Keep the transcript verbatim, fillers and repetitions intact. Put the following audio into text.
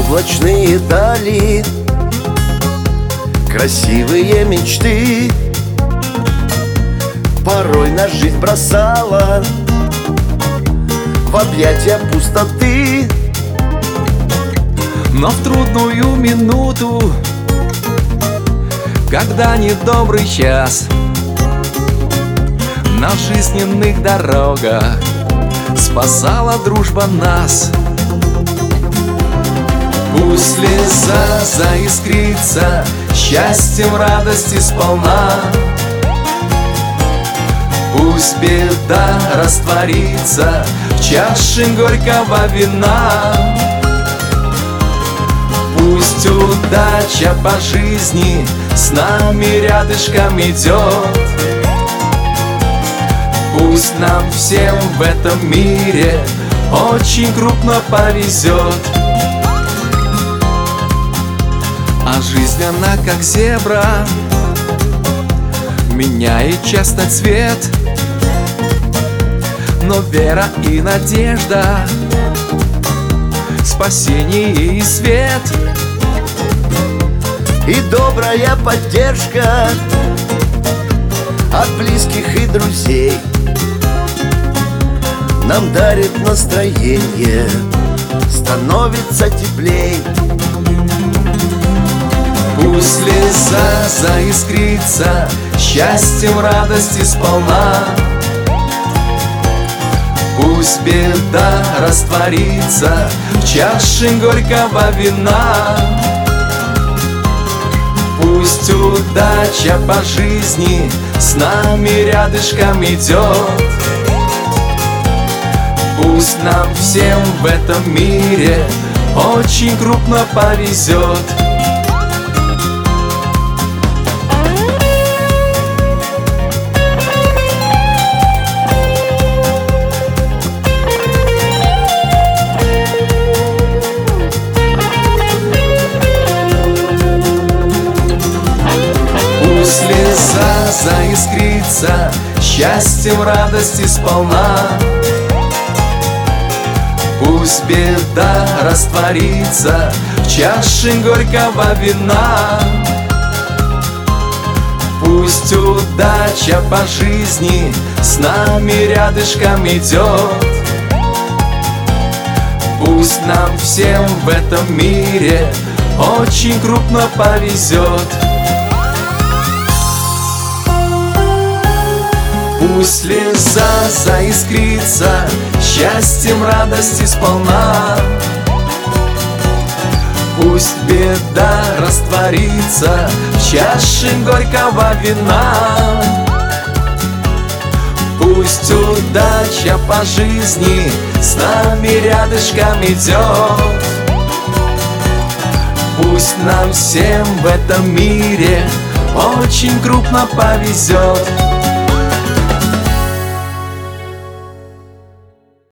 облачные дали, красивые мечты. Порой нас жизнь бросала в объятия пустоты. Но в трудную минуту, когда недобрый час, на жизненных дорогах спасала дружба нас. Пусть слеза заискрится счастьем радости сполна, пусть беда растворится в чаше горького вина. Пусть удача по жизни с нами рядышком идет. Пусть нам всем в этом мире очень крупно повезет. А жизнь она как зебра, меняет часто цвет. Но вера и надежда, спасение и свет, и добрая поддержка от близких и друзей нам дарит настроение, становится теплей. Пусть слеза заискрится счастьем радости сполна, пусть беда растворится в чаше горького вина. Пусть удача по жизни с нами рядышком идет. Пусть нам всем в этом мире очень крупно повезет. Пусть слеза заискрится счастьем радости сполна, пусть беда растворится в чаше горького вина. Пусть удача по жизни с нами рядышком идет. Пусть нам всем в этом мире очень крупно повезет. Пусть слеза заискрится счастьем радости сполна, пусть беда растворится в чаше горького вина. Пусть удача по жизни с нами рядышком идет. Пусть нам всем в этом мире очень крупно повезет.